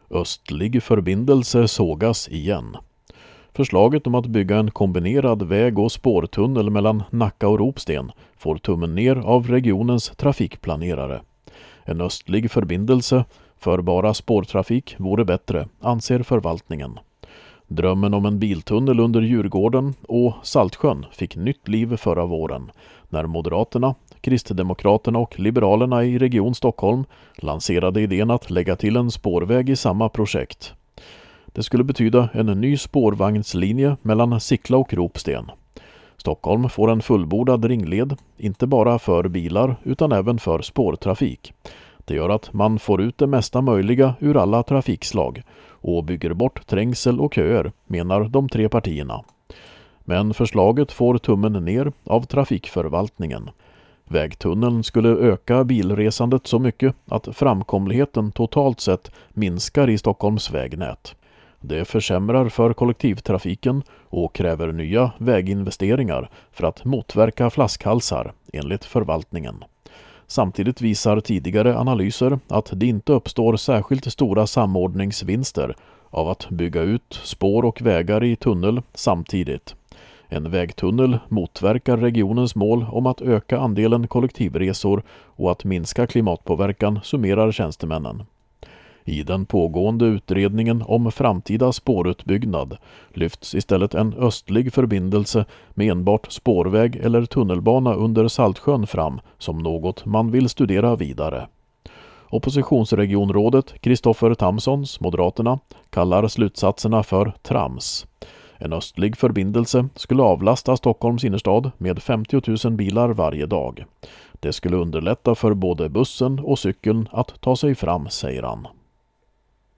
Östlig förbindelse sågas igen. Förslaget om att bygga en kombinerad väg- och spårtunnel mellan Nacka och Ropsten får tummen ner av regionens trafikplanerare. En östlig förbindelse för bara spårtrafik vore bättre, anser förvaltningen. Drömmen om en biltunnel under Djurgården och Saltsjön fick nytt liv förra våren när Moderaterna, Kristdemokraterna och Liberalerna i Region Stockholm lanserade idén att lägga till en spårväg i samma projekt. Det skulle betyda en ny spårvagnslinje mellan Sickla och Ropsten. Stockholm får en fullbordad ringled, inte bara för bilar utan även för spårtrafik. Det gör att man får ut det mesta möjliga ur alla trafikslag och bygger bort trängsel och köer, menar de tre partierna. Men förslaget får tummen ner av trafikförvaltningen. Vägtunneln skulle öka bilresandet så mycket att framkomligheten totalt sett minskar i Stockholms vägnät. Det försämrar för kollektivtrafiken och kräver nya väginvesteringar för att motverka flaskhalsar, enligt förvaltningen. Samtidigt visar tidigare analyser att det inte uppstår särskilt stora samordningsvinster av att bygga ut spår och vägar i tunnel samtidigt. En vägtunnel motverkar regionens mål om att öka andelen kollektivresor och att minska klimatpåverkan, summerar tjänstemännen. I den pågående utredningen om framtida spårutbyggnad lyfts istället en östlig förbindelse med enbart spårväg eller tunnelbana under Saltsjön fram som något man vill studera vidare. Oppositionsregionrådet Kristoffer Tamsons, Moderaterna, kallar slutsatserna för trams. En östlig förbindelse skulle avlasta Stockholms innerstad med 50 000 bilar varje dag. Det skulle underlätta för både bussen och cykeln att ta sig fram, säger han.